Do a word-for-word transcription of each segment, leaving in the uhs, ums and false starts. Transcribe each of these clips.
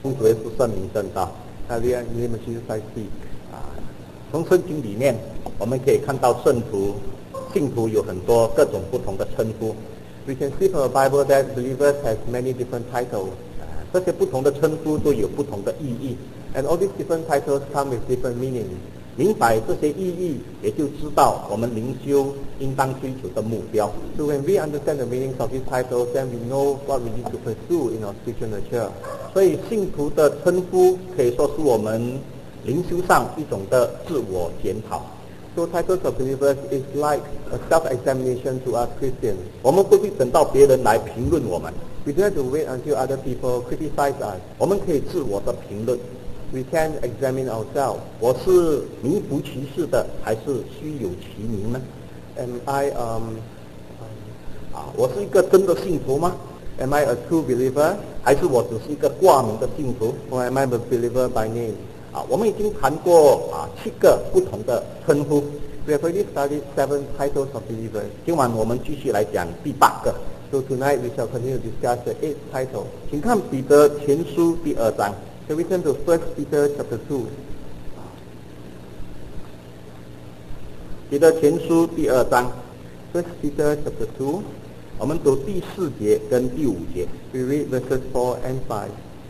主耶稣圣名正道，哈利路亚！你们继续再记啊。从圣经里面，我们可以看到圣徒、信徒有很多各种不同的称呼。We can see from the Bible that believers have many different titles. 啊，这些不同的称呼都有不同的意义。And all these different titles come with different meanings. 明白这些意义，也就知道我们灵修应当追求的目标。So when we understand the meanings of these titles, then we know what we need to pursue in our spiritual nature. 所以信徒的称呼可以说是我们灵修上一种的自我检讨。So titles of believers is like a self-examination to us Christians. 我们不必等到别人来评论我们。We don't have to wait until other people criticize us. 我们可以自我的评论。We can examine ourselves. 我是名副其实的，还是虚有其名呢 ？Am I um 啊，我是一个真的信徒吗 ？Am I a true believer？ 还是我只是一个挂名的信徒 ？Or am I a believer by name？ 啊，我们已经谈过啊七个不同的称呼。We have already studied seven titles of believers. 今晚我们继续来讲第八个。So tonight we shall continue to discuss the eighth title. 请看彼得前书第二章。So we turn to First Peter chapter two. 彼得前书第二章 First Peter chapter two. 我们读第四节跟第五节。We read verses four and five.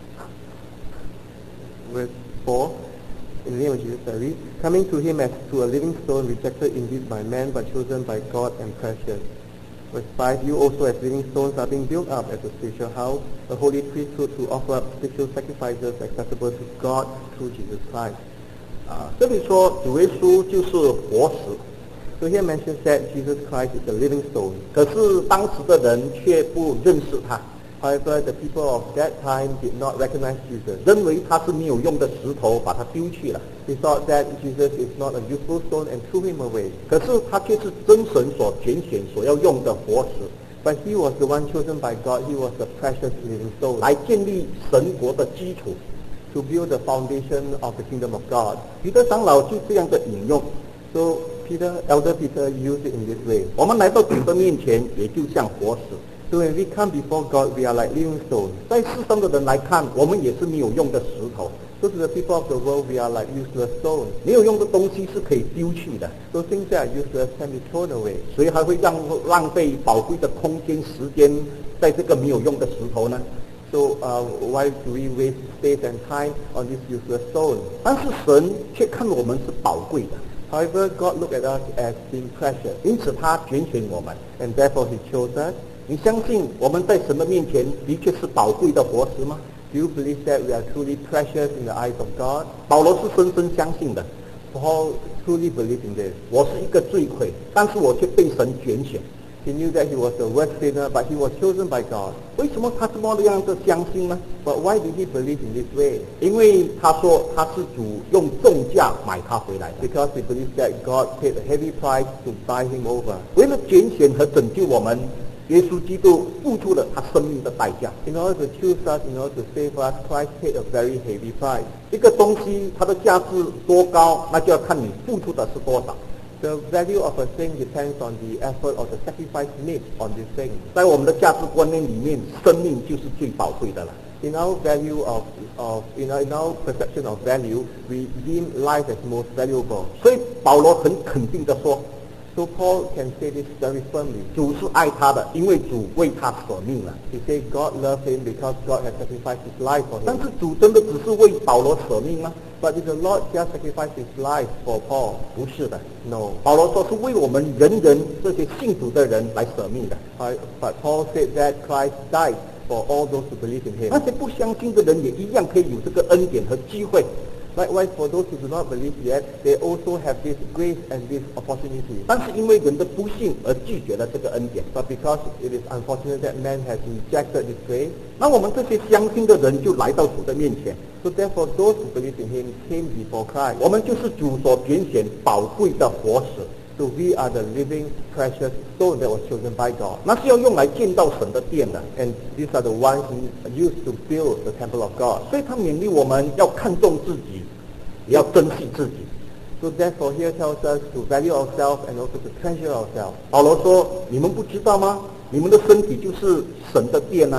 Verse four. In the name of Jesus I read. Coming to him as to a living stone, rejected indeed by man, but chosen by God and precious. Verse five, you also as living stones are being built up as a spiritual house, a holy priesthood to offer up spiritual sacrifices acceptable to God through Jesus Christ. 啊，这里说主耶稣就是活石。So here mentions that Jesus Christ is a living stone. 可是当时的人却不认识他。However, the people of that time did not recognize Jesus. 认为他是没有用的石头，把他丢弃了。They thought that Jesus is not a useful stone and threw him away. 可是他却是真神所拣选、所要用的活石。But he was the one chosen by God. He was the precious living stone. 来建立神国的基础 ，to build the foundation of the kingdom of God. 彼得长老就这样的引用。So Peter, Elder Peter used it in this way. 我们来到主的面前，也就像活石。So when we come before God, we are like living stones. 在世上的人来看，我们也是没有用的石头。So to the people of the world, we are like useless stones. 没有用的东西是可以丢弃的。So things that are useless can be thrown away. 所以还会让浪费宝贵的空间、时间在这个没有用的石头呢 ？So uh, why do we waste space and time on this useless stone? 但是神却看我们是宝贵的。However, God looked at us as being precious. 因此他拣选我们 ，and therefore He chose us. 你相信我们在神的面前的确是宝贵的活石吗 ？Do you believe that we are truly precious in the eyes of God? 保罗是深深相信的。Paul truly believed in this. 我是一个罪魁，但是我却被神拣选。He knew that he was the worst sinner, but he was chosen by God. 为什么他这么样的相信呢 ？But why did he believe in this way? 因为他说他是主用重价买他回来的。Because he believes that God paid a heavy price to buy him over. 为了拣选和拯救我们。耶稣基督付出了他生命的代价。In order to choose us, in order to save us, Christ paid a very heavy price. 一个东西它的价值多高，那就要看你付出的是多少。The value of a thing depends on the effort or the sacrifice made on this thing. 在我们的价值观念里面，生命就是最宝贵的了。In our value of of in our, in our perception of value, we deem life as most valuable. 所以保罗很肯定的说。So Paul can say this very firmly. 主是爱他的，因为主为他舍命了。He said God loved him because God has sacrificed His life for him. 但是主真的只是为保罗舍命吗 But did the Lord just sacrifice His life for Paul? 不是的。 No. 保罗说是为我们人人这些信主的人来舍命的。 But, but Paul said that Christ died for all those who believe in Him. 那些不相信的人也一样可以有这个恩典和机会。 Likewise, for those who do not believe yet, they also have this grace and this opportunity. 但是因为人的不信而拒绝了这个恩典。 But because it is unfortunate that man has rejected this grace, 那我们这些相信的人就来到主的面前。 so therefore those who believe in Him came before Christ. 我们就是主所拣选宝贵的活石。 So we are the living, precious stone that was chosen by God. 那是要用来建造神的殿的。 And these are the ones used to build the temple of God. 所以他勉励我们要看重自己，也要珍惜自己。 So therefore here tells us to value ourselves and also to treasure ourselves. 保罗说：“你们不知道吗？你们的身体就是神的殿啊。”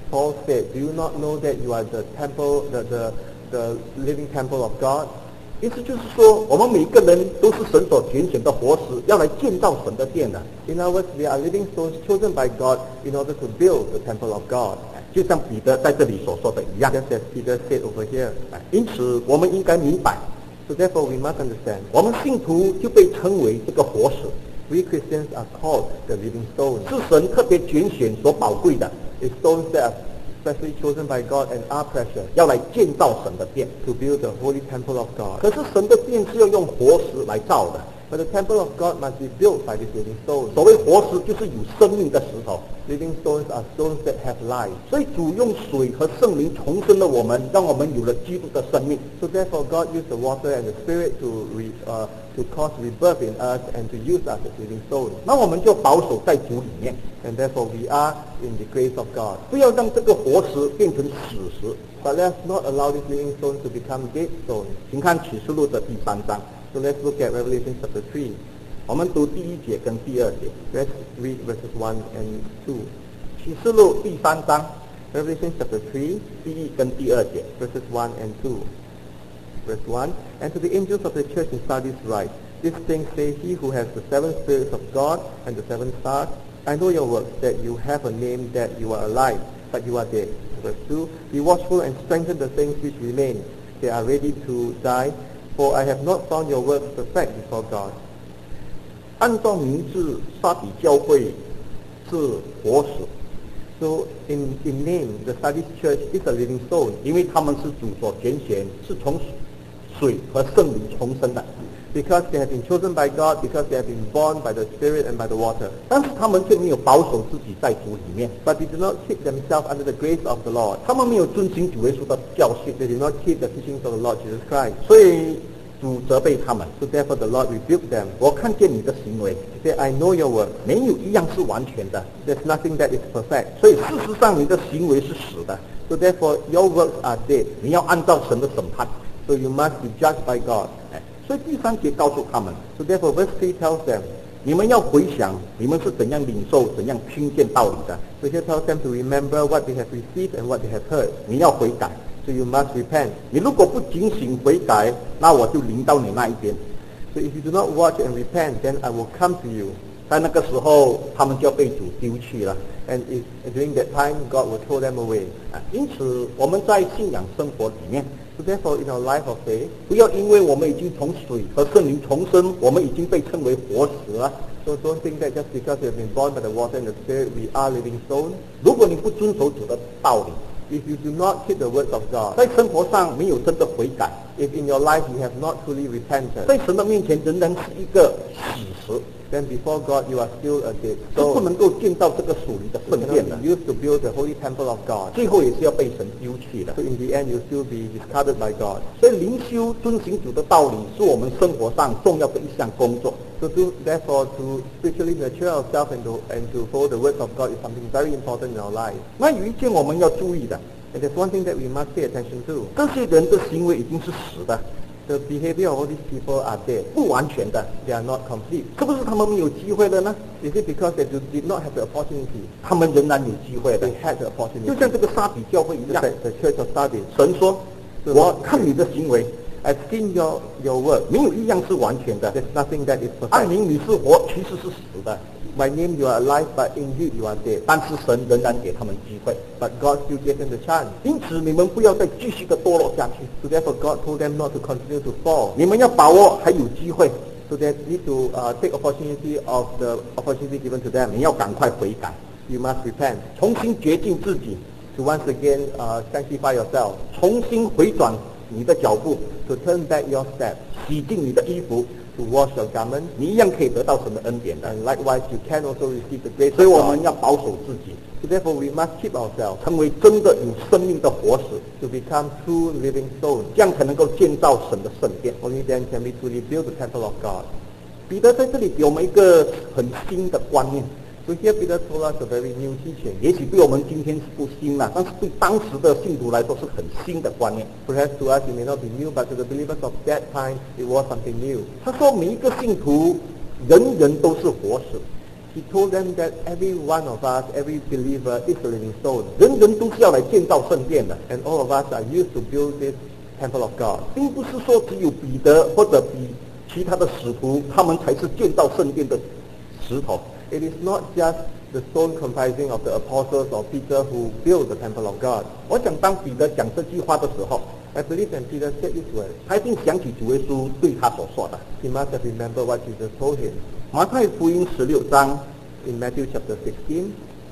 Paul said, "Do you not know that you are the temple, the the, the living temple of God?" 意思就是说，我们每一个人都是神所拣选的活石，要来建造神的殿的。 In other words, we are living stones chosen by God in order to build the temple of God. 就像彼得在这里所说的一样。 Just as Peter said over here. 因此，我们应该明白， So therefore, we must understand. 我们信徒就被称为这个活石， We Christians are called the living stones. 是神特别拣选所宝贵的， It's stones that are specially chosen by God and are precious 要来建造神的殿。 to build the holy temple of God. 可是神的殿是要用活石来造的。 But the temple of God must be built by these living stones. 所谓活石，就是有生命的石头。 Living stones are stones that have life. 所以主用水和圣灵重生了我们，让我们有了基督的生命。 So therefore, God used the water and the Spirit to re, uh, to cause rebirth in us and to use us as living stones. 那我们就保守在主里面， And therefore, we are in the grace of God. 不要让这个活石变成死石。 But let's not allow these living stones to become dead stones. 请看启示录的第三章， So let's look at Revelation chapter three. 我们读第一节跟第二节。 Let's read verses one and two. 启示录第三章 Revelation chapter three, 第一跟第二节。 verses one and two. Verse one, "And to the angels of the church in Sardis write, This thing say he who has the seven spirits of God and the seven stars, I know your works, that you have a name, that you are alive, but you are dead." Verse two, "Be watchful and strengthen the things which remain. They are ready to die, for I have not found your works perfect before God." 按照名字，沙底教会是活石， So in, in name, the Sardis church is a living stone, 因为他们是主所拣选，是从水和圣灵重生的。 because they have been chosen by God, because they have been born by the Spirit and by the water. 但是他们却没有保守自己在主里面， But they do not keep themselves under the grace of the Lord. 他们没有遵行主耶稣的教训， They do not keep the teachings of the Lord Jesus Christ. 所以主责备他们。 So therefore the Lord rebuked them. 我看见你的行为， He said, "I know your work. 没有一样是完全的， There's nothing that is perfect. 所以事实上你的行为是死的， So therefore your works are dead. 你要按照神的审判。 So you must be judged by God." 哎，所以第三节告诉他们， So therefore verse three tells them, 你们要回想你们是怎样领受、怎样听见道理的， so here tells them to remember what they have received and what they have heard. 你要悔改。 So you must repent. 你如果不警醒悔改，那我就临到你那一边。 So if you do not watch and repent, then I will come to you. 在那个时候，他们就要被主丢弃了。 And if, during that time, God will throw them away. 啊，因此我们在信仰生活里面， So therefore in our life of faith, 不要因为我们已经从水和圣灵重生，我们已经被称为活石了。 so don't think that just because we have been born by the water and the Spirit, we are living stones. 如果你不遵守主的道理， If you do not keep the words of God, 在生活上没有真的悔改， if in your life you have not truly repented, 在神的面前仍然是一个死石， then before God you are still a dead 是不 stone. 能够建造这个属灵的 You 圣殿的 cannot，be used to build the holy temple of God. 最后也是要被神丢弃的 So。in the end, you'll still be discarded by God. 所以灵修遵行主的道理，是我们生活上重要的一项工作。 So to, therefore, to spiritually mature ourselves and to, and to follow the words of God is something very important in our life. 那有一件我们要注意的， And there's one thing that we must pay attention to. 这些人的行为已经是死的， The behavior of all these people are dead. 不完全的， They are not complete. 是不是他们没有机会了呢？ Is it because they do, did not have the opportunity? 他们仍然有机会的 They，had the 就 opportunity. 像这个沙比教会一 Just 样。 like the church of Sardis. 神说：“我看你的行为， I've seen your, your work. 没有一样是完全的。 There's nothing that is 按 perfect. 名你是活，其实是死的。 By name you are alive, but indeed you are dead. 但是神仍然给他们机会， But God still gave them the chance. 因此你们不要再继续的堕落下去， So therefore God told them not to continue to fall. 你们要把握还有机会， So they need to uh, take opportunity of the opportunity given to them. 你要赶快悔改， You must repent. 重新洁净自己， To once again uh, sanctify yourself. 重新回转你的脚步， To turn back your steps. 洗净你的衣服， To wash your garments. 你一样可以得到神的恩典的。 And likewise you can also receive the grace 所以 of 我们 God. 要保守自己， So therefore we must keep ourselves 成为真的有生命的活石， to become true living stones. 这样才能够建造神的圣殿。 Only then can we truly build the temple of God. 彼得在这里给我们一个很新的观念， So here Peter told us a very new teaching. 也许对我们今天是不新了，但是对当时的信徒来说是很新的观念。 Perhaps to us it may not be new, but to the believers of that time it was something new. 他说每一个信徒人人都是活石， He told them that every one of us, every believer is a living stone. 人人都是要来建造圣殿的， And all of us are used to build this temple of God. 并不是说只有彼得或者比其他的使徒，他们才是建造圣殿的石头。 It is not just the stone comprising of the apostles or Peter who built the temple of God. 我想当彼得讲这句话的时候， I believe when Peter said this word, 他一定想起主耶稣对他所说的。 he must have remembered what Jesus told him. 马太福音十六章 In Matthew chapter sixteen,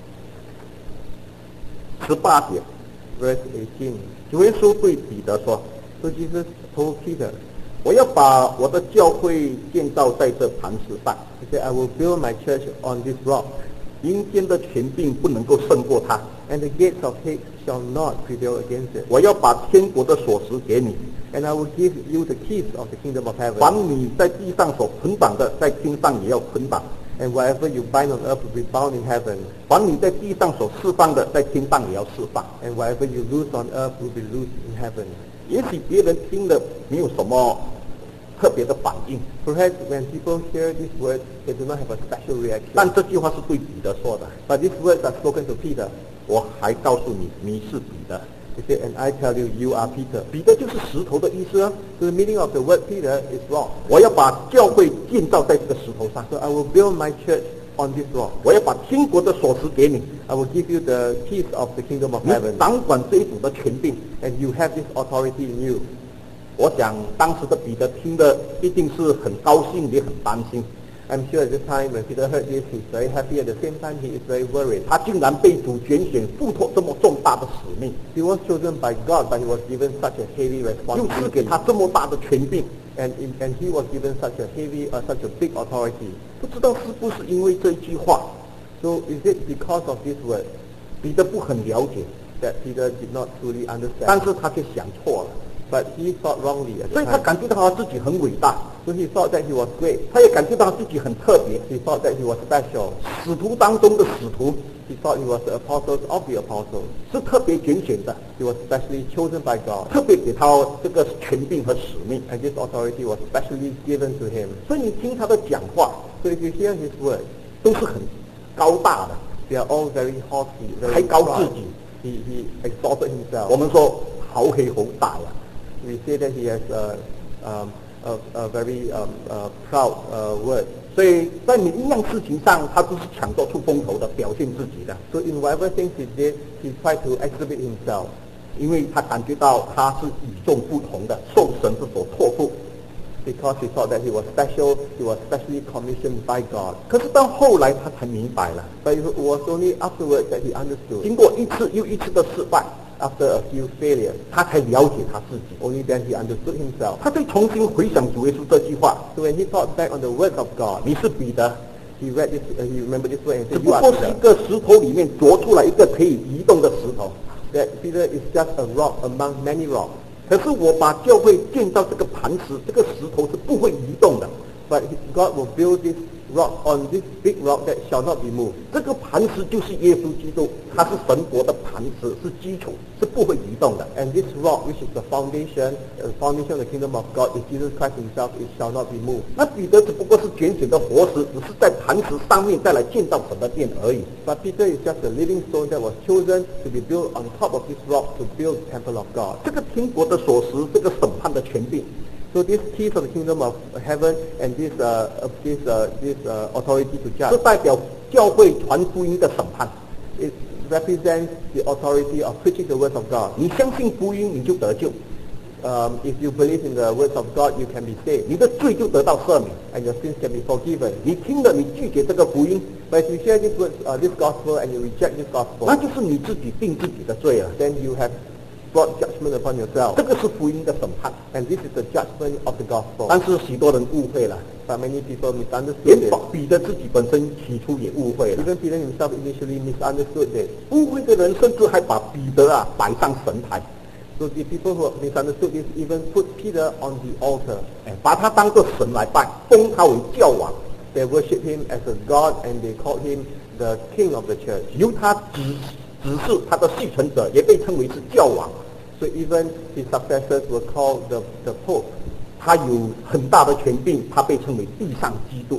十八节， verse eighteen. 主耶稣对彼得说 So Jesus told Peter,：“ 我要把我的教会建造在这磐石上， he said, I will build my church on this rock, 阴间的权柄不能够胜过它。 and the gates of hate shall not prevail against it. 我要把天国的锁匙给你， And I will give you the keys of the kingdom of 凡 heaven. 你在地上所捆绑的，在天上也要捆绑； And whatever you bind on earth will be bound in heaven. 凡你在地上所释放的，在天上也要释放。” And whatever you loose on earth will be loosed in heaven. 也许别人听了没有什么特别的反应， Perhaps when people hear these words, they do not have a special 但 reaction. 这句话是对彼得说的。 But these words are spoken to Peter. 我还告诉你，你是彼得。 He said, and I tell you, you are Peter. 彼得就是石头的意思啊。 So the meaning of the word Peter is rock. 我要把教会建造在这个石头上， So I will build my church on this rock. 我要把天国的锁匙给你， I will give you the keys of the kingdom of 你 heaven. 掌管这一府的权柄。 And you have this authority in you. 我想当时的彼得听的一定是很高兴，也很担心。 I'm sure at this time when Peter heard this, he's very happy. At the same time, he is very worried. 他竟然被主拣选，付托这么重大的使命， He was chosen by God, but he was given such a heavy 又赐给 responsibility. 他这么大的权柄， And, in, and he was given such a heavy, uh, such a big authority. 不知道是不是因为这一句话， So is it because of this word 彼得不很了解， that Peter did not truly 但 understand? 是他却想错了， But he thought wrongly at 所 the 以他 time. 感觉到他自己很伟大， So he thought that he was great. 他也感觉到他自己很特别。 He thought that he was special. 使徒当中的使徒 He thought he was the apostles of the apostles. 是特别拣选的， He was specially chosen by God. 特别给他这个权柄和使命。 And this authority was specially given to him. 所以你听他的讲话 So if you hear his words, 都是很高大的， they are all very haughty, 还 very 高自 proud. 己。 He, he exalted himself. 我们说豪气好大呀， We say that he has a, um, a, a very um, uh, proud uh, word. 所以在每一样事情上，他都是抢夺出风头的，表现自己的， So in whatever things he did, he tried to exhibit himself. 因为他感觉到他是与众不同的，受神之所托付。 Because he thought that he was special, he was specially commissioned by God. 可是到后来他才明白了， But it was only afterwards that he understood. 经过一次又一次的失败， After a few failures, 他才了解他自己。 only then he understood himself. 他再重新回想主耶稣这句话 So when he thought back on the words of God, 你是彼得， he read this, uh, he remembered this word and 只 said, 不 you are 过是一 Peter. 个石头里面啄出来一个可以移动的石头。 That Peter is just a rock among many rocks. 可是我把教会建造这个磐石，这个石头是不会移动的。 But God will build this rock on this big rock that shall not be moved. 这个磐石就是耶稣基督，他是神国的磐石，是基础，是不会移动的。 And this rock, which is the foundation, the foundation of the kingdom of God, is Jesus Christ himself. It shall not be moved. 那彼得只不过是拣选的活石，只是在磐石上面再来建造神的殿而已。 But Peter is just a living stone that was chosen to be built on top of this rock to build the temple of God. 这个天国的锁匙，这个审判的权柄， So this keys of the kingdom of heaven and this uh, uh, this uh, this uh, authority to 是 judge, 代表教会传福音的审判。 it represents the authority of preaching the words of God. 你相信福音，你就得救， Um, if you believe in the words of God, you can be saved, 你的罪就得到赦免。 and your sins can be forgiven. 你听了，你拒绝这个福音， But if you hear this words, uh, this gospel, and you reject this 那 gospel, 就是你自己定自己的罪了。 then you have brought judgment upon yourself. 这个是福音的审判， And this is the judgment of the gospel. 但是许多人误会了， But many people misunderstood 连 it. 彼得自己本身起初也误会了。 Even Peter himself initially misunderstood this. 误会的人甚至还把彼得啊摆上神台， So the people who misunderstood this even put Peter on the altar. 哎，把他当作神来拜，封他为教王， They worship him as a god, and they called him the king of the church. 由他指指示他的继承者，也被称为是教王。 So even his successors were called the, the pope. 他有很大的权柄，他被称为地上基督。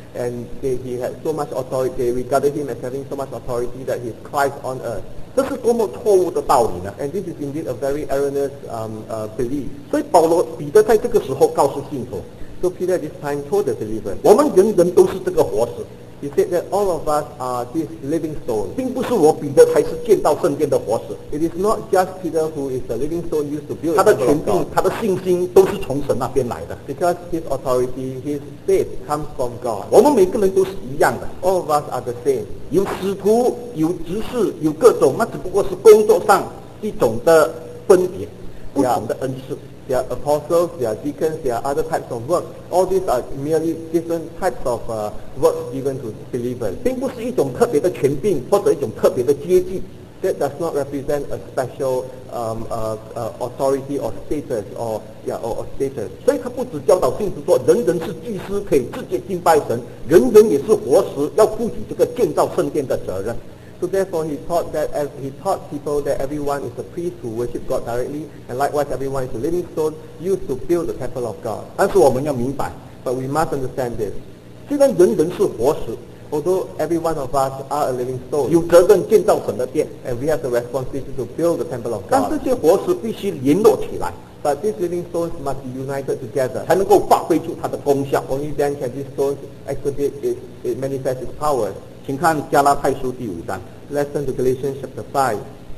and they, he had so much authority, they regarded him as having so much authority that he's Christ on earth. 这是多么错误的道理呢？ And this is indeed a very erroneous um, uh, belief. 所以保罗彼得在这个时候告诉信徒， So Peter at this time told the believers, 我们人人都是这个活石， he said that all of us are this living stone. 并不是我彼得才是建造圣殿的活石， It is not just Peter who is the living stone used to build 他 the 的 temple 权 of 柄 God. 他的信心都是从神那边来的。 Because his authority, his faith comes from God. 我们每个人都是一样的， All of us are the same. 有使徒，有执事，有各种，那只不过是工作上一种的分别，不同的恩赐。 There are apostles, there are deacons, there are other types of work. All these are merely different types of uh, work given to believers. 并不是一种特别的权柄或者一种特别的阶级， That does not represent a special um, uh, uh, authority or status or, yeah, or, or status. 所以他不只教导信徒说人人是祭司，可以直接敬拜神，人人也是活石，要负起这个建造圣殿的责任。 So therefore he taught that ev- he taught people that everyone is a priest who worship God directly, and likewise everyone is a living stone used to build the temple of God. 但是我们要明白， But we must understand this. 虽然人人是活石， Although every one of us are a living stone, 有责任建造神的殿， and we have the responsibility to build the temple of 但这 God, 些活石必须联络起来， but these living stones must be united together. 才能够发挥出它的功效。 Only then can these stones exhibit its, it manifest its powers. 请看加拉太书第五章， Let's turn to Galatians chapter five.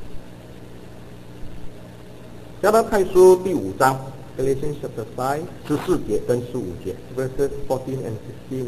加拉太书第五章 Galatians chapter five, 十四节跟十五节。 verses fourteen and fifteen.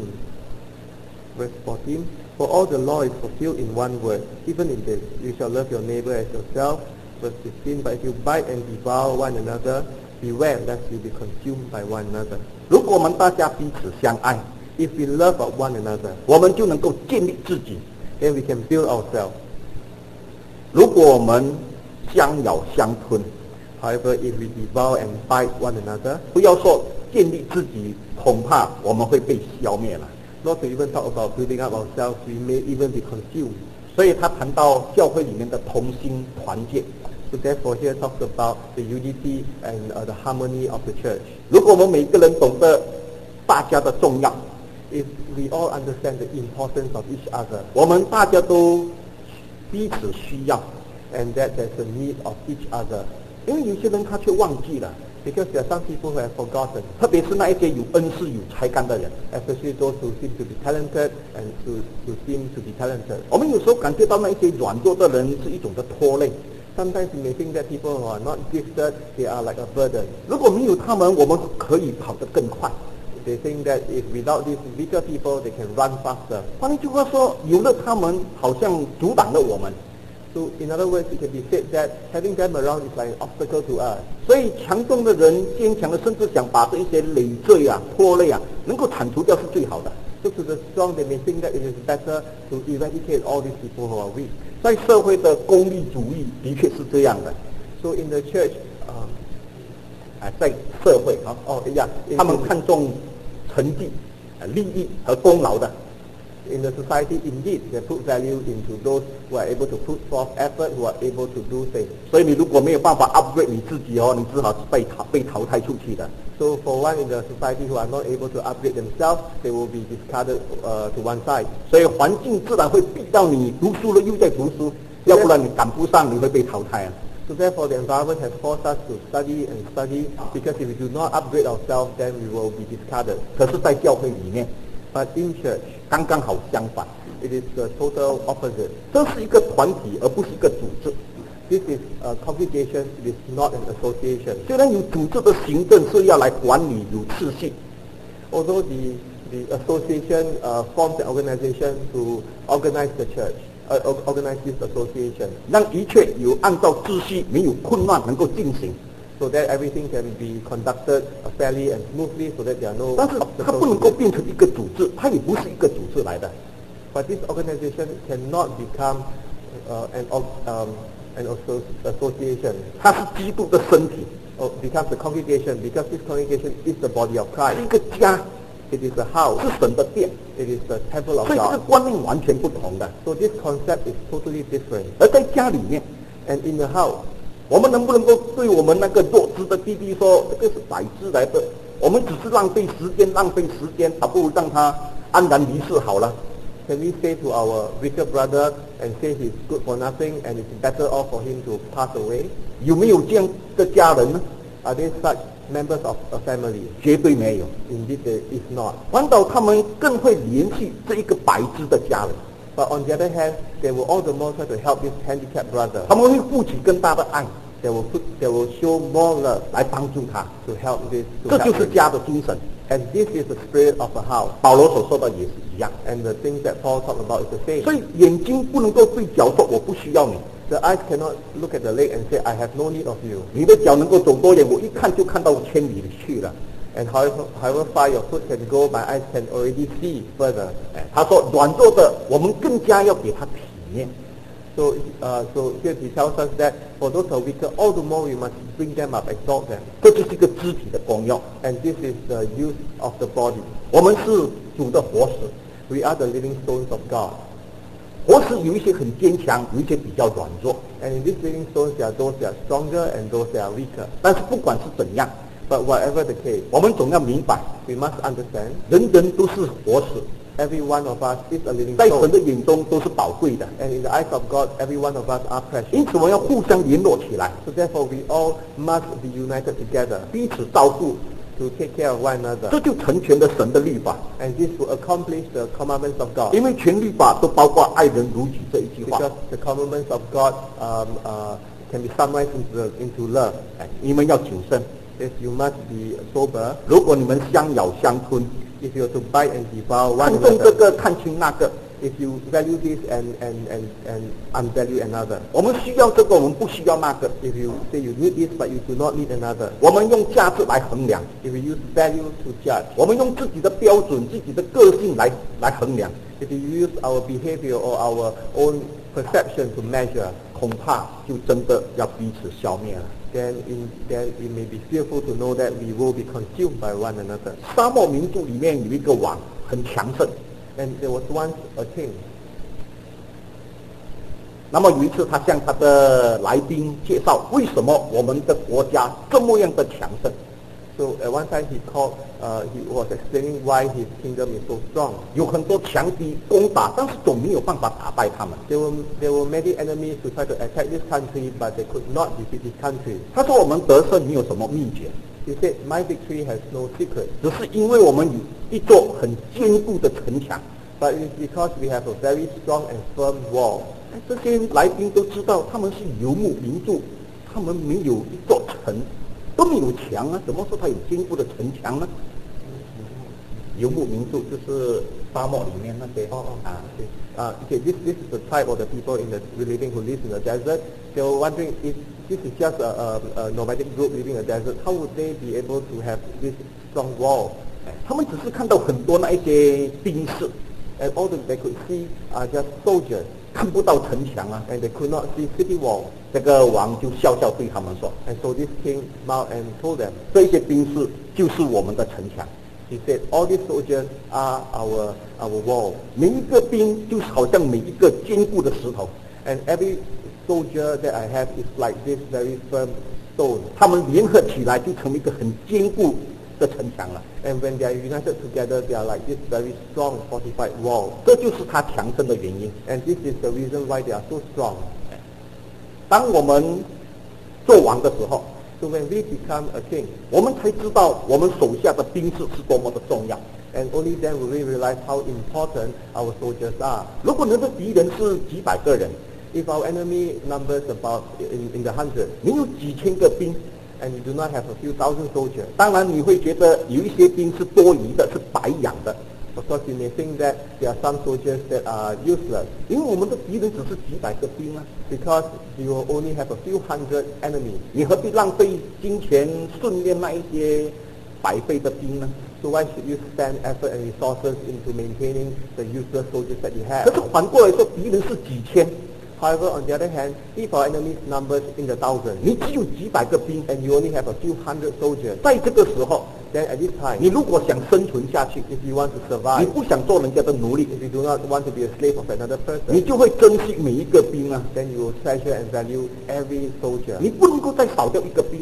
Verse fourteen, for all the law is fulfilled in one word, even in this, you shall love your neighbor as yourself. Verse fifteen, but if you bite and devour one another, beware lest you be consumed by one another. 如果我们大家彼此相爱， If we love one another, 我们就能够建立自己； then we can build ourselves. 如果我们相咬相吞， However, if we devour and bite one another, 不要说建立自己，恐怕我们会被消灭了。 not to even talk about building up ourselves, we may even be consumed. 所以他谈到教会里面的同心团结。 So therefore here talks about the unity and uh, the harmony of the church. 如果我们每个人懂得大家的重要， If we all understand the importance of each other 我们大家都彼此需要， and that there's a need of each other, 因为有些人他却忘记了， because there are some people who have forgotten, 特别是那一些有恩赐、有才干的人。 especially those who seem to be talented and who, who seem to be talented. 我们有时候感觉到那一些软弱的人是一种的拖累。 Sometimes you may think that people who are not gifted, they are like a burden. 如果没有他们，我们可以跑得更快。 They think that if without these weaker people, they can run faster. 换一句话说，有了他们，好像阻挡了我们。 So in other words, it can be said that having them around is like an obstacle to us. 所以强壮的人、坚强的，甚至想把这一些累赘啊、拖累啊，能够铲除掉是最好的。 So to the strong, they may think that it is better to eradicate all these people who are weak. 在社会的功利主义的确是这样的。 So in the church, um, 啊，在社会啊， oh yeah, in, 他们看重成绩、啊利益和功劳的。 in the society, indeed, they put value into those who are able to put forth effort, who are able to do things. 所以你如果没有办法 upgrade 你自己哦，你只好是被淘被淘汰出去的。 So for one in the society who are not able to upgrade themselves, they will be discarded uh, to one side. 所以环境自然会逼到你读书了又在读书，要不然你赶不上，你会被淘汰啊。 So therefore, the environment has forced us to study and study, because if we do not upgrade ourselves, then we will be discarded. 可是，在教会里面， But in church, 刚刚好相反， it is the total opposite. 这是一个团体，而不是一个组织。 This is a congregation, it is not an association. 虽然有组织的行政是要来管理有秩序， Although the, the association uh, forms an organization to organize the church, uh, or- organize this association, 让一切有按照秩序，没有混乱，能够进行。 so that everything can be conducted uh, fairly and smoothly, so that there are no 但是它不能够 obstacles. 变成一个组织，它也不是一个组织来的。 But this organization cannot become uh, an, org- um, an asso- association, 它是基督的身体， or becomes a congregation, because this congregation is the body of 是 Christ. 一个家， It is a house. 是神的殿， It is the temple of 所以这个 God. 观念完全不同的。 So this concept is totally different. 而在家里面， And in the house, 我们能不能够对我们那个弱智的弟弟说，这个是百智来的，我们只是浪费时间，浪费时间，还不如让他安然离世好了。 Can we say to our weaker brother and say he's good for nothing and it's better off for him to pass away? 有没有这样的家人呢？ Are they such members of a family? 绝对没有。 Indeed, there is not. 反倒他们更会联系这一个白痴的家人， But on the other hand, they will all the more try to help this handicapped brother. 他们会付起更大的爱 They will put, they will show more love 来帮助他， to help this. To 这 help 就是 him. 家的精神。 And this is the spirit of a house. 保罗所说的也是一样。 And the things that Paul talked about is the same. 所以眼睛不能够对脚说我不需要你， The eyes cannot look at the leg and say, I have no need of you. 你的脚能够走多远，我一看就看到千里去了。 And however, however far your foot can go, my eyes can already see further. 哎，他说软弱的，我们更加要给他体面。 So, uh, so here he tells us that for those who are weaker, all the more we must bring them up, exalt them. 这就是一个肢体的功用。 And this is the use of the body. 我们是主的活石， We are the living stones of God. 活石有一些很坚强，有一些比较软弱。 And in these living stones, there are those that are stronger and those that are weaker. 但是不管是怎样， But whatever the case, 我们总要明白， we must understand 人人都是活石， every one of us is a living 在神 stone. 的眼中都是宝贵的。 And in the eyes of God, every one of us are precious. 因此，我们要互相联络起来， So therefore, we all must be united together 彼此照顾， to take care of one 这 another. 就成全了神的律法。 And this will accomplish the commandments of God. 因为全律法都包括爱人如己这一句话。 Because the commandments of God um, uh, can be summarized into, the, into love. 哎，你们要谨慎。 If you must be sober, 如果你们相咬相吞， if you are to bite and devour one 看重这 another, 个看轻那个， if you value this and, and, and, and unvalue another, 我们需要这个，我们不需要那个。 if you say you need this but you do not need another, 我们用价值来衡量， if you use value to judge, 我们用自己的标准、自己的个性来来衡量， if you use our behavior or our own perception to measure, 恐怕就真的要彼此消灭了。 then, in, then we may be fearful to know that we will be consumed by one another. 沙漠民族里面有一个王很强盛， And there was once a king. 那么有一次他向他的来宾介绍，为什么我们的国家这么样的强盛？ So at one time he called, uh, he was explaining why his kingdom is so strong. 有很多强敌攻打，但是总没有办法打败他们。 There were, there were many enemies who tried to attack this country, but they could not defeat this country. 他说我们得胜没有什么秘诀， He said, my victory has no secret, 只是因为我们有一座很坚固的城墙。 but it is because we have a very strong and firm wall. 哎这些来宾都知道他们是游牧民族，他们没有一座城，都没有墙啊，怎么说他有坚固的城墙呢？游牧民族就是沙漠里面那些 Oh, oh, 啊， okay. Uh, okay, this, this is the tribe of the people in the living who lives in the desert. They were wondering if this is just a, a, a nomadic group living in the desert, how would they be able to have this strong wall? 哎他们只是看到很多那一些兵士， And all that they could see are just soldiers, 看不到城墙啊。 and they could not see city walls. 这个王就笑笑对他们说 And so this king smiled and told them,：“ 这些兵士就是我们的城墙， he said, all these soldiers are our, our wall. 每一个兵就好像每一个坚固的石头， And every soldier that I have is like this very firm stone. 他们联合起来就成为一个很坚固的城墙了。 And when they are united together, they are like this very strong fortified wall. 这就是他强盛的原因。 And this is the reason why they are so strong. 当我们做王的时候， So when we become a king, 我们才知道我们手下的兵士是多么的重要。 and only then will we realize how important our soldiers are. 如果你的敌人是几百个人， If our enemy numbers about in, in the hundreds, 你有几千个兵， and you do not have a few thousand soldiers, 当然你会觉得有一些兵是多余的，是白养的。 of course you may think that there are some soldiers that are useless, 因为我们的敌人只是几百个兵啊， because you will only have a few hundred enemies. 你何必浪费金钱训练那一些白费的兵呢？ So why should you spend effort and resources into maintaining the useless soldiers that you 可是 have? 反过来说，敌人是几千， However, on the other hand, if our enemies numbers in the thousands, 你只有几百个兵， and you only have a few hundred soldiers, 在这个时候， then at this 你 time, 如果想生存下去， if you want to 你 survive, 不想做人家的奴隶， if you do not want to be a slave of another 你 person, 就会珍惜每一个兵啊， then you will treasure and value every soldier. 你不能够再少掉一个兵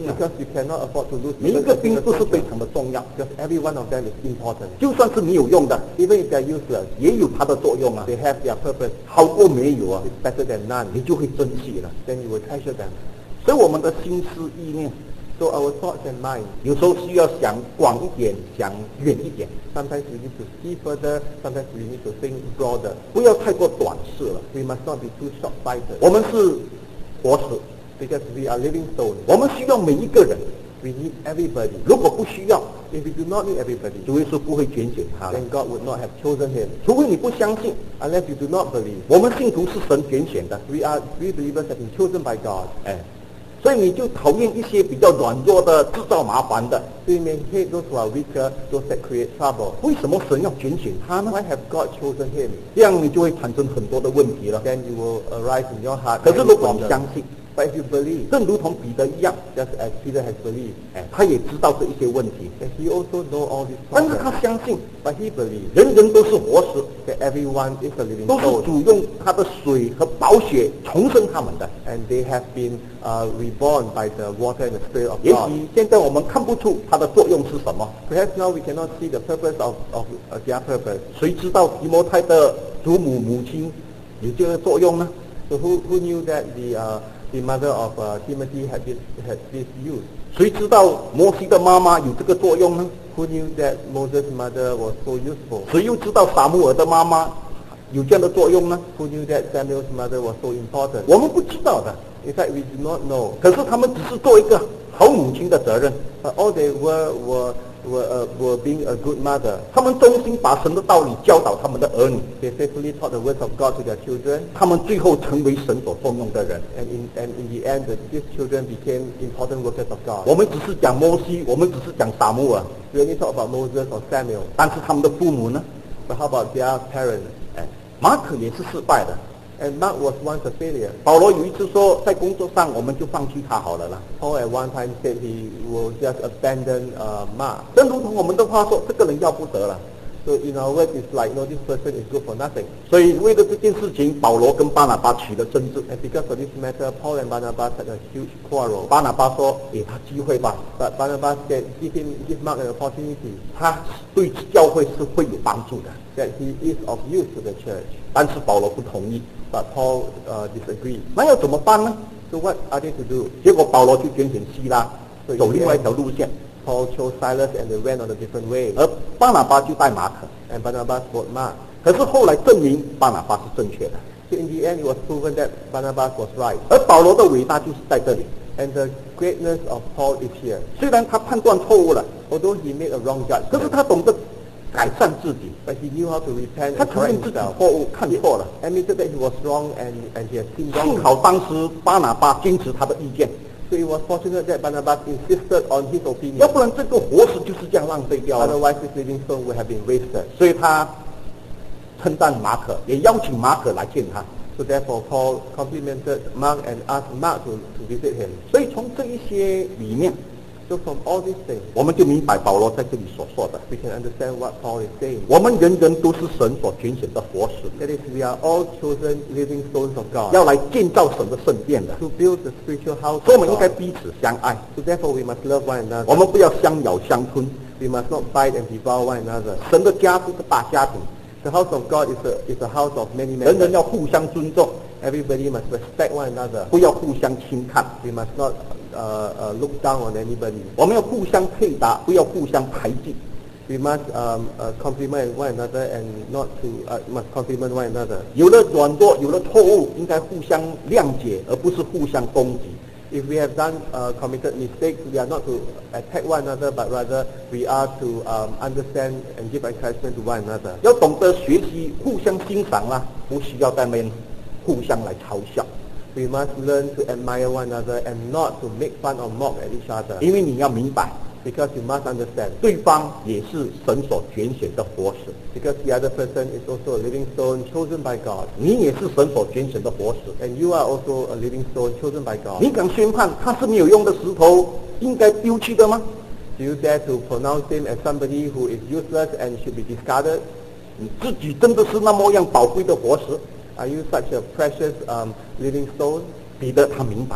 啊， Because you cannot afford to lose 每一 even 个 a 兵 single 都是非 soldier. 常的重要， Because every one of them is important. 就算是没有用的， Even if they're useless, 也有它的作用啊， they have their purpose. 好过没有啊， It's better than none. 你就会珍惜了。 Then you will treasure them. 所以我们的心思意念， So our thoughts and minds, 有时候需要想广一点，想远一点， sometimes we need to see further, sometimes we need to think broader. 不要太过短视了。 We must not be too short-sighted. 我们是活石， Because we are living stones. 我们需要每一个人。 We need everybody. 如果不需要， If we do not need everybody, 主耶稣不会拣选他的。 then God would not have chosen him. 除非你不相信， Unless you do not believe. 我们信徒是神拣选的， We are, we believers have been chosen by God. 哎，所以你就讨厌一些比较软弱的、制造麻烦的。 So we may hate those who are weaker, those that create trouble. 为什么神要拣选他呢？ Why have God chosen him? 这样你就会产生很多的问题了。 Then you will arise in your heart. 可是 many 如果你 problems. 相信， But if you believe, 正如同彼得一样， just as Peter has believed, 哎，他也知道这一些问题， that he also know all these 但是 problems. 他相信 But he believes 人人都是活石， that everyone is a living 都是 soul, 主用他的水和宝血重生他们的。 and they have been uh, reborn by the water and the Spirit of 也 God. 许现在我们看不出它的作用是什么， Perhaps now we cannot see the purpose of, of uh, their purpose. 谁知道提摩太的祖母母亲有这个作用呢？ So who, who knew that the, uh, the mother of uh, Timothy had this, had this use? 谁知道摩西的妈妈有这个作用呢？ Who knew that Moses' mother was so useful? 谁又知道撒母耳的妈妈有这样的作用呢？ Who knew that Samuel's mother was so important? 我们不知道的。 In fact, we do not know. 可是他们只是做一个好母亲的责任， But all they were were, were, uh, were being a good mother. 他们忠心把神的道理教导他们的儿女， They faithfully taught the words of God to their children. 他们最后成为神所重用的人。 And in, and in the end, the, these children became important workers of God. 我们只是讲摩西，我们只是讲撒母耳， We only talk about Moses or Samuel. 但是他们的父母呢？ But how about their parents? 哎，马可也是失败的。 And Mark was once a failure. 保罗有一次说，在工作上我们就放弃他好了啦。 Paul at one time said he will just abandon uh, Mark. 正如同我们的话说，这个人要不得了。 So in our words, it's like, no, this person is good for nothing. 所以为了这件事情，保罗跟巴拿巴起了争执。 And because of this matter, Paul and Barnabas had a huge quarrel. 巴拿巴说：“给他机会吧， But Barnabas said, give him, give Mark an opportunity, 他对教会是会有帮助的。 that he is of use to the church. ” 但是保罗不同意。 But Paul uh, disagreed. 那要怎么办呢？ So what are they to do? 结果保罗就拣选希拉，走另外一条路线， Paul chose Silas and they went on a different way. 而巴拿巴就带马可。 And Barnabas brought Mark. 可是后来证明巴拿巴是正确的， So in the end, it was proven that Barnabas was right. 而保罗的伟大就是在这里。 And the greatness of Paul is here. 虽然他判断错误了， Although he made a wrong 可是 judgment, 他懂得改善自己， but he knew how to repent 他 and 承认 correct 自己 himself. 错误，看错了。 Admitted that he was wrong and, and he had sinned 幸 wrongly. 好当时巴拿巴坚持他的意见， So it was fortunate that Barnabas insisted on his 要 opinion. 不然这个活石就是这样浪费掉了。 Otherwise, this living stone would have been wasted. 所以他称赞马可，也邀请马可来见他。 So therefore, Paul complimented Mark and asked Mark to, to visit him. 所以从这一些里面， So from all these things, 我们就明白保罗在这里所说的： we can understand what Paul is saying. 我们人人都是神所拣选的活石， That is, we are all chosen living stones of God 要来建造神的圣殿的。 to build the spiritual house 所以 of 我们应该 God. 彼此相爱， So therefore, we must love one 我 another. 们不要相咬相吞。 We must not bite and devour one another. 神的家是个大家庭， The house of God is a, is a house of many 人人 members. 要互相尊重， Everybody must respect one another. 不要互相轻看。 We must not uh, uh, look down on anybody. 我们要互相配搭，不要互相排挤。 We must um, uh, compliment one another and not to uh, must compliment one another. 有了软弱，有了错误，应该互相谅解，而不是互相攻击。 If we have done uh, committed mistakes, we are not to attack one another, but rather we are to um, understand and give encouragement to one another. 要懂得学习互相欣赏啦，不需要在那边互相来嘲笑， We must learn to admire one another and not to make fun or mock at each other. 因为你要明白， Because you must understand, 对方也是神所拣选的活石， because the other person is also a living stone chosen by God. 你也是神所拣选的活石。 And you are also a living stone chosen by God. 你敢宣判他是没有用的石头，应该丢弃的吗？ Do you dare to pronounce him as somebody who is useless and should be discarded? 你自己真的是那么样宝贵的活石？ Are you such a precious um, living stone? 彼得他明白了，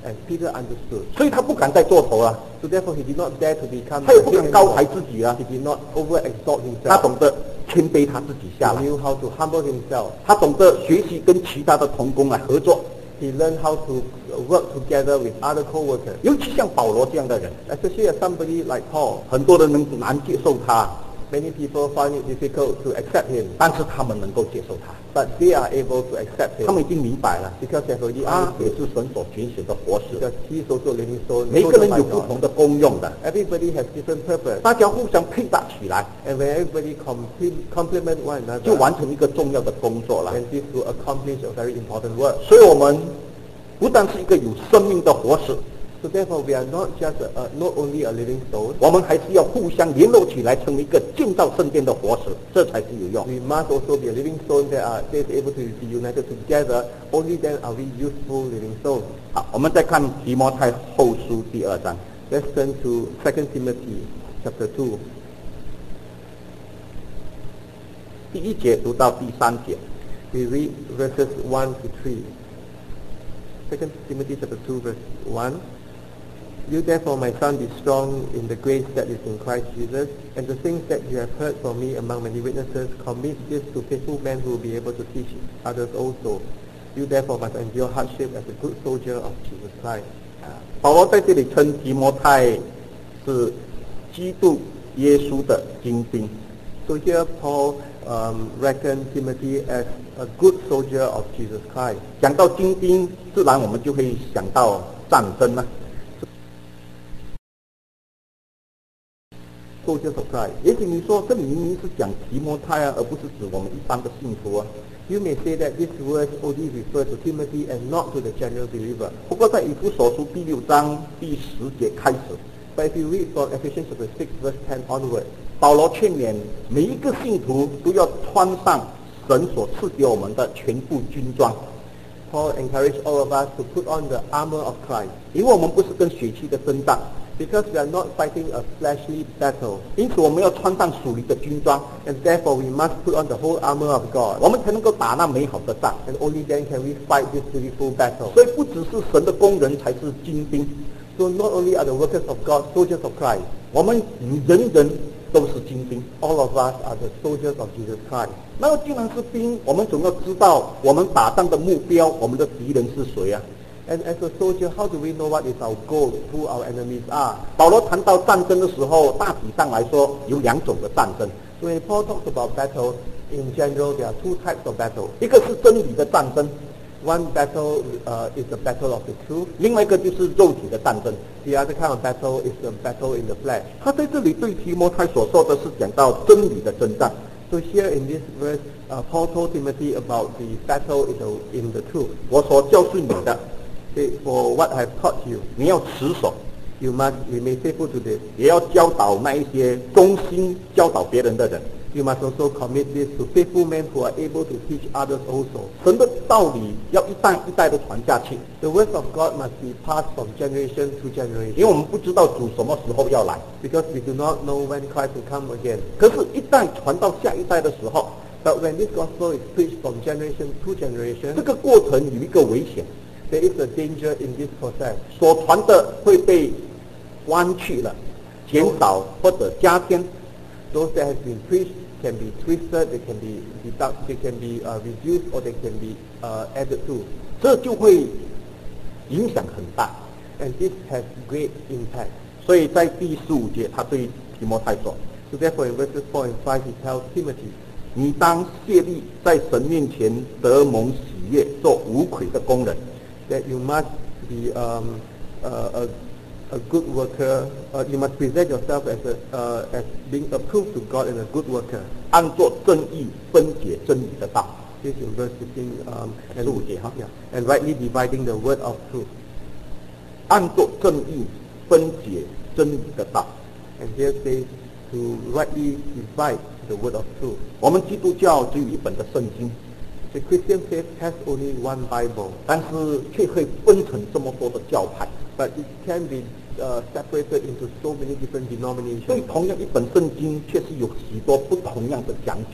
And Peter understood. 所以他不敢再做头了， So therefore he did not dare to become 他也 the 不 head 敢高抬 anymore. 自己啊， He did not over-exalt 他 himself. 懂得谦卑他自己下 He 来， knew how to humble himself. 他懂得学习跟其他的同工来合作， He learned how to work together with other co-workers. 尤其像保罗这样的人， Especially as somebody like Paul. 很多人能难接受他， Many people find it difficult to accept him. 但是他们能够接受他， But they are able to accept 他 him 们已经明白了， because they have already 他也 understood. 是神所拣选的活石， Because he is also a living stone. 每个人 chosen by 有不 God. 同的功用的， Everybody has different purpose. 大家互相配搭起来， And when everybody complete, complement one 就 another, 完成一个重要的工作了。 then this will accomplish a very important work. 所以我们不但是一个有生命的活石， So therefore, we are not just a, uh, not only a living stone. 我们还是要互相联络起来，成为一个建造圣殿的活石，这才是有用。 We must also be a living stone that are that is able to be united together. Only then are we useful living stones. 好，我们再看提摩太后书第二章， Let's turn to Second Timothy chapter two. 第一节读到第三节。 We read verses one to three. Second Timothy chapter two, verse one. You therefore, my son, be strong in the grace that is in Christ Jesus, and the things that you have heard from me among many witnesses, commit this to faithful men who will be able to teach others also. You therefore must endure hardship as a good soldier of Jesus Christ. 保罗在这里称提摩太是基督耶稣的精兵。 So here Paul um, reckoned Timothy as a good soldier of Jesus Christ. 讲到精兵，自然我们就会想到战争了。 Soldiers of Christ. 也许你说这里明明是讲提摩太啊，而不是指我们一般的信徒啊。 You may say that this verse only refers to Timothy and not to the general believer. 不过在以弗所书第六章第十节开始， But if you read from Ephesians chapter six, verse ten onward, 保罗劝勉每一个信徒都要穿上神所赐给我们的全副军装， Paul encouraged all of us to put on the armor of Christ. 因为我们不是跟血气的征战， Because we are not fighting a fleshly battle, 因此我们要穿上属灵的军装， and therefore we must put on the whole armor of God. 我们才能够打那美好的仗。 And only then can we fight this beautiful battle. 所以不只是神的工人才是精兵， So not only are the workers of God soldiers of Christ, 我们人人都是精兵。 all of us are the soldiers of Jesus Christ. 那么既然是兵，我们总要知道我们打仗的目标，我们的敌人是谁啊？ And as a soldier, how do we know what is our goal, who our enemies are? 保罗谈到战争的时候，大体上来说有两种的战争， So when Paul talks about battle, in general there are two types of battle. 一个是真理的战争， One battle uh, is the battle of the truth. 另外一个就是肉体的战争。 The other kind of battle is the battle in the flesh. 他在这里对提摩太所说的是讲到真理的征战。 So here in this verse, uh, Paul told Timothy about the battle in the, in the truth. 我所教训你的， Say, for what I have taught you, 你要持守， you must remain faithful to this. 也要教导那一些忠心教导别人的人。 You must also commit this to faithful men who are able to teach others also. 神的道理要一代一代的传下去， The words of God must be passed from generation to 因为我 generation. 们不知道主什么时候要来。 Because we do not know when Christ will come again. 可是，一代传到下一代的时候， But when this gospel is preached from generation to generation, 这个过程有一个危险， there is a danger in this process. 所传的会被弯曲了、减少或者加添。 Those that have been preached can be twisted, they can be deduct, they can be uh, reduced, or they can be uh, added to. 这就会影响很大。 And this has great impact. 所以在第十五节，他对提摩太说 So therefore in verses four and five he tells Timothy,：“ 你当竭力在神面前得蒙喜悦，做无愧的工人。 that you must be um, uh, a, a good worker. Uh, you must present yourself as a, uh, as being approved to God and a good worker. 按做正义分解真理的道。 This is in verse fifteen. Um, and, 十五节哈。 yeah, and rightly dividing the word of truth. 按做正义分解真理的道。 And here says to rightly divide the word of truth. 我们基督教只有一本的圣经， The Christian faith has only one Bible, 但是却可以分成这么多的教派。 but it can be uh, separated into so many different 对 denominations. 同样一本圣经，却是有许多不同样的讲解。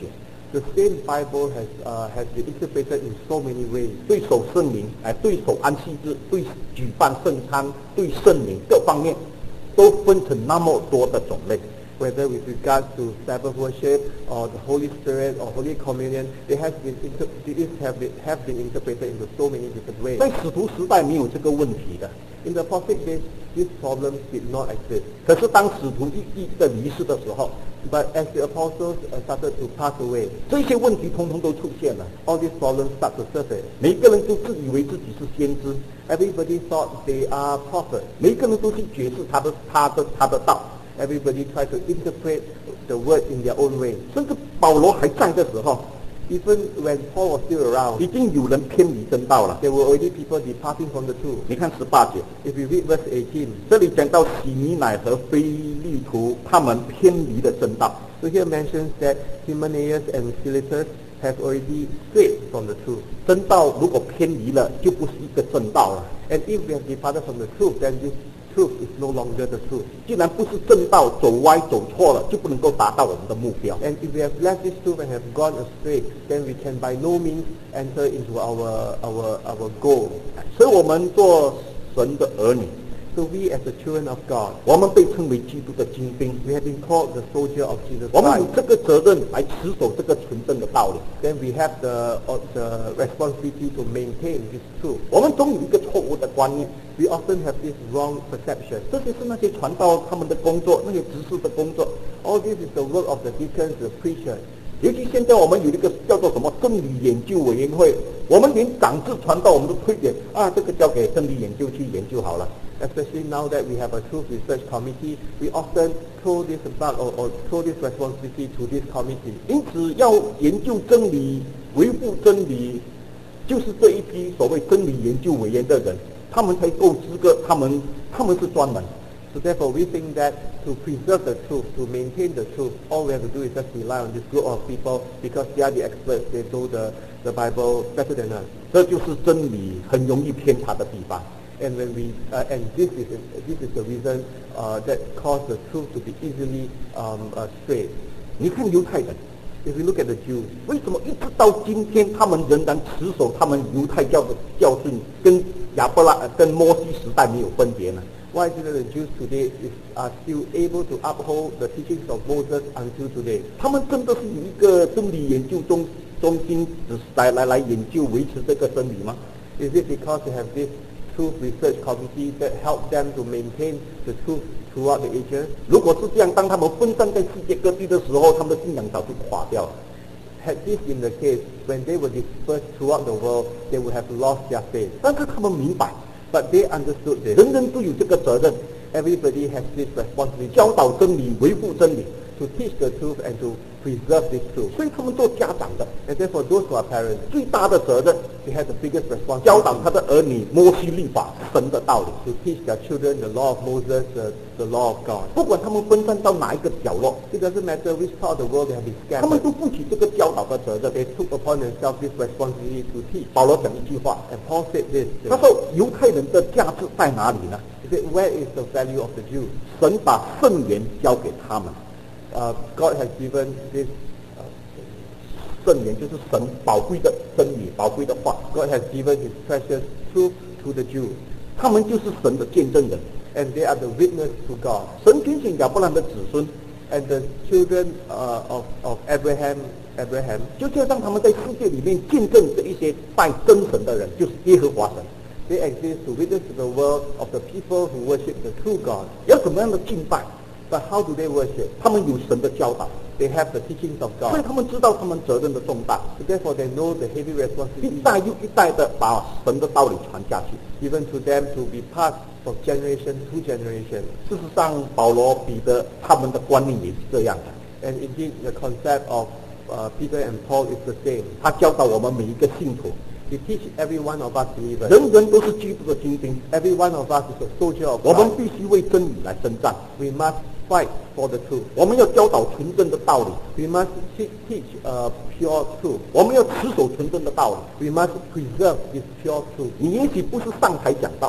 The same Bible has uh, has been interpreted in so many ways. 对守圣灵，哎，对守安息日，对举办圣餐，对圣灵各方面，都分成那么多的种类。 Whether with regards to Sabbath worship or the Holy Spirit or Holy Communion, they have been inter- these have been have been interpreted into so many different ways. 在使徒时代没有这个问题的， In the prophetic days, these problems did not exist. 可是当使徒一一的离世的时候， But as the apostles uh, started to pass away, 这些问题通通都出现了。 all these problems start to surface. 每一个人都自以为自己是先知， Everybody thought they are prophets. 每一个人都去解释他的他的他的道， Everybody tried to interpret the word in their own way. 甚至保罗还在的时候， Even when Paul was still around, 已经有人偏离真道了。 there were already people departing from the truth. 你看十八节， If you read verse eighteen, 这里讲到喜尼乃和非利图他们偏离了真道。 so here mentions that Hymenaeus and Philetus have already strayed from the truth. 真道如果偏离了，就不是一个正道了。 And if we have departed from the truth, then this truth is no longer the truth. 既然不是正道，走歪走错了，就不能够达到我们的目标。 And if we have left this truth and have gone astray, then we can by no means enter into our our our goal. 所以我们做神的儿女， So we as the children of God, 我们被称为基督的精兵， we have been called the soldier of Jesus 我们有 Christ. 这个责任来持守这个纯正的道理。 Then we have the uh, the responsibility to maintain this truth. 我们总有一个错误的观念， We often have this wrong perception. 这些是那些传道他们的工作，那些执事的工作。 All this is the work of the deacons, the preachers. 尤其现在我们有一个叫做什么真理研究委员会，我们连长治传道我们都推荐啊，这个交给真理研究去研究好了。 Especially now that we have a truth research committee, we often throw this about or, or throw this responsibility to this committee. 因此，要研究真理、维护真理，就是这一批所谓真理研究委员的人，他们才够资格，他们他们是专门。 So therefore, we think that to preserve the truth, to maintain the truth, all we have to do is just rely on this group of people because they are the experts. They know the, the Bible better than us. 这就是真理很容易偏差的地方。 And when we uh, and this is this is the reason uh, that caused the truth to be easily um, uh, strayed. 你看犹太人， If we look at the Jews, 为什么一直到今天他们仍然持守他们犹太教的教训，跟亚伯拉、跟摩西时代没有分别呢？ why is it that the Jews today is, are still able to uphold the teachings of Moses until today? 他们真的是有一个真理研究中中心来来来研究维持这个真理吗？ Is it because they have this truth research committee that help them to maintain the truth throughout the ages? 如果是这样，当他们分散在世界各地的时候，他们的信仰早就垮掉了。 Had this been the case, when they were dispersed throughout the world, they would have lost their faith. 但是他们明白， But they understood this. 人人都有这个责任， Everybody has this responsibility 教导真理、维护真理。 to teach the truth and to preserve this truth. 所以他们做家长的 And therefore, those who are parents, 最大的责任， they have the biggest 教导 responsibility 他的儿女摩西律法、神的道理。 to teach their children the law of Moses, the, the law of God. 不管他们分散到哪一个角落， It doesn't matter which part of the world they have been 他们 scattered. 都负起这个教导的责任。 They took upon themselves this responsibility to teach. 保罗讲一句话， And Paul said this. 他说犹太人的价值在哪里呢？ He said, where is the value of the Jews? 神把圣言交给他们， Uh, God has given this, 圣言就是神宝贵的真理、宝贵的话， God has given his precious truth to the Jews. 他们就是神的见证人。 And they are the witness to God. 神拣选亚伯兰的子孙， And the children uh, of, of Abraham, Abraham, 就是要让他们在世界里面见证这一些拜真神的人，就是耶和华神。 they exist to witness to the world of the people who worship the true God. 要怎么样的敬拜？ But how do they worship? 他们有神的教导， They have the teachings of 所以 God. 他们知道他们责任的重大， So therefore, they know the heavy 一 responsibility 代又一代的把神的道理传下去。 given to them to be passed from generation to generation. 事实上，保罗、彼得他们的观念也是这样的。 And indeed, the concept of uh, Peter and Paul is the same. 他教导我们每一个信徒， They teach every one of us believers. 人人都是基督的精兵， Every one of us is a soldier of 我们 God. 必须为真理来征战。 We must fight for the truth. 我们要教导纯正的道理， We must te- teach uh, pure truth. 我们要持守纯正的道理。 We must preserve this pure truth. 你也许不是上台讲道，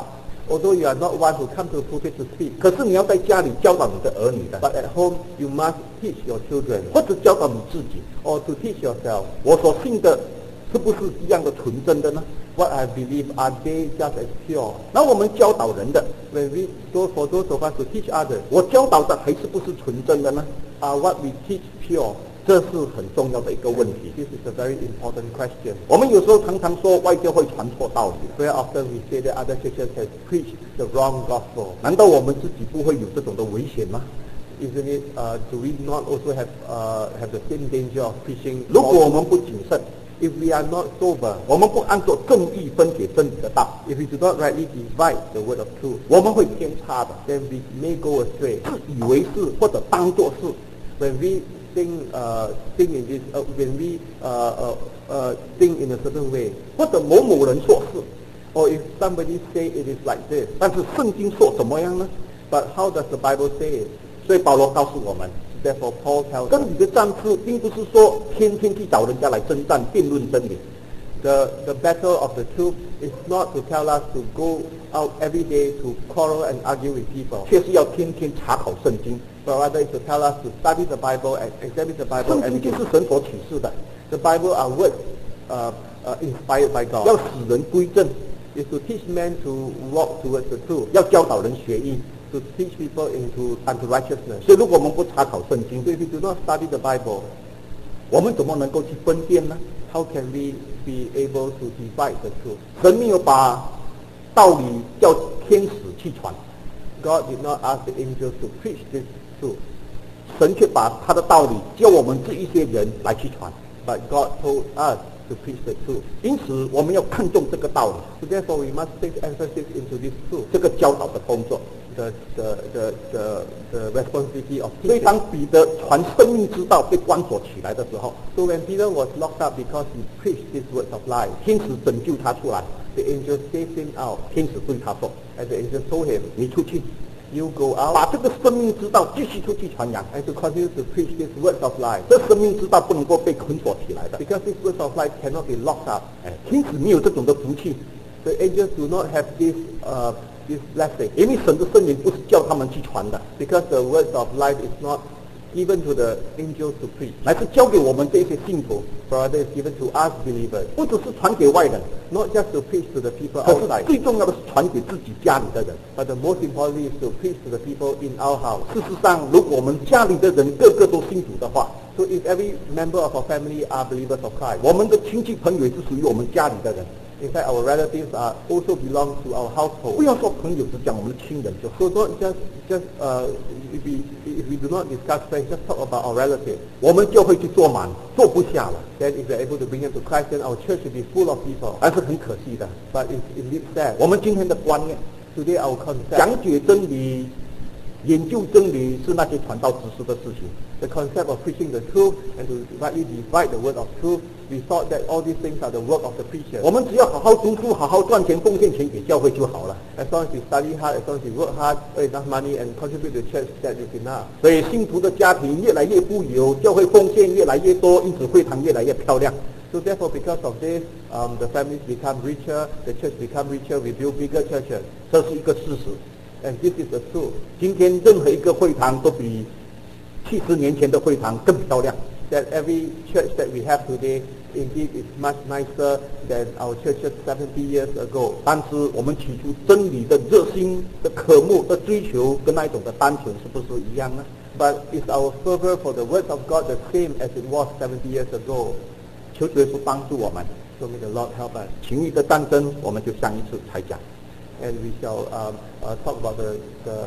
Although you are not one who come to the pulpit to speak, 可是你要在家里教导你的儿女的， but at home you must teach your children 或者教导你自己。 or to teach yourself. 我所信的是不是一样的纯真的呢？ What I believe, are they just as pure? 那我们教导人的， When we go for those of us to teach others, 我教导的还是不是纯真的呢？ are what we teach pure? 这是很重要的一个问题。 This is a very important question. 我们有时候常常说外教会传错道理， Very often we say that other churches have preached the wrong gospel. 难道我们自己不会有这种的危险吗？ Isn't it? Uh, do we not also have uh, have the same danger of preaching? 如果我们不谨慎， If we are not sober, 我们不按照正义分解真理的道， if we do not rightly divide the word of truth, 我们会偏差的， then we may go astray. 自以为是或者当作是。 When we think, uh, think in this, uh, when we uh, uh, uh, think in a certain way, 或者某某人说是， or if somebody say it is like this, 但是圣经说怎么样呢？ but how does the Bible say it? 所以保罗告诉我们， Therefore, Paul tells 真 us 理的战士并不是说天天去找人家来征战辩论真理， the the battle of the truth is not to tell us to go out every day to quarrel and argue with people, 却是要天天查考圣经。 but rather is to tell us to study the Bible and examine the Bible 圣 every 经 day. 就是神所启示的， The Bible are words uh, uh, inspired by 要 God. 使人归正， Is to teach men to walk towards the truth, 要教导人学义。 to teach people into unto righteousness. 所以如果我们不查考圣经， So if we do not study the Bible, 我们怎么能够去分辨呢？ how can we be able to divide the truth? 神没有把道理叫天使去传， God did not ask the angels to preach this truth, 神却把他的道理叫我们这一些人来去传。 but God told us to preach the truth. 因此，我们要看重这个道理， So therefore, we must take emphasis into this truth, 这个教导的工作。 the the the the, the responsibility of 所以， teaching. 当彼得传生命之道被关锁起来的时候， So when Peter was locked up because he preached these words of life, 天使拯救他出来， the angels saved him out, 天使对他说 and the angels told him, 你出去， "You go 把 out 这个生命之道继续出去传扬。 and to continue to preach these words of life, 这生命之道不能够被捆锁起来的。 because these words of life cannot be locked up." 哎，天使没有这种的福气， The angels do not have this uh, this blessing, 因为神的圣灵不是叫他们去传的， because the words of life is not given to the angels to preach, 乃是交给我们这些信徒， but rather is given to us believers, 不只是传给外人， not just to preach to the people 可是 outside, 最重要的是传给自己家里的人。 but the most importantly is to preach to the people in our house. 事实上，如果我们家里的人个个都信主的话， So if every member of our family are believers of Christ, 我们的亲戚朋友也是属于我们家里的人。 in fact our relatives are also belong to our 不 household. 要说朋友，只讲我们的亲人就好。 So not just just uh, if we if we do not discuss friends, just talk about our relatives. 我们教会去坐满，坐不下了， Then if we are able to bring them to Christ, then our church will be full of people. 还是很可惜的。 But it's indeed sad. 我们今天的观念， Today our concept, 讲解真理、研究真理是那些传道知识的事情。 the concept of preaching the truth and to rightly divide the word of truth, we thought that all these things are the work of the preacher. 我们只要好好读书，好好赚钱，奉献钱给教会就好了。 As long as we study hard, as long as we work hard, earn enough money and contribute to the church, that is enough. 所以信徒的家庭越来越富有，教会奉献越来越多，因此会堂越来越漂亮。 So therefore, because of this, um, the families become richer, the church become richer, we build bigger churches. 这是一个事实。 And this is the truth. 今天任何一个会堂都比七十年前的会堂更漂亮。 That every church that we have today indeed is much nicer than our churches seventy years ago. 但是我们起初真理的热心的渴慕的追求，跟那一种的单纯是不是一样呢？ But is our fervor for the words of God the same as it was seventy years ago? 求主耶稣帮助我们。 So may the Lord help us. 情欲的战争，我们就上一次才讲。 And we shall um, uh, talk about the the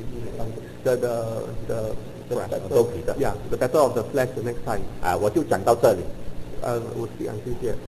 the the, the, the Flesh, battle, the battle. yeah, the battle of the flesh the next time. 啊，我就讲到这里。 Uh, we'll speak until here.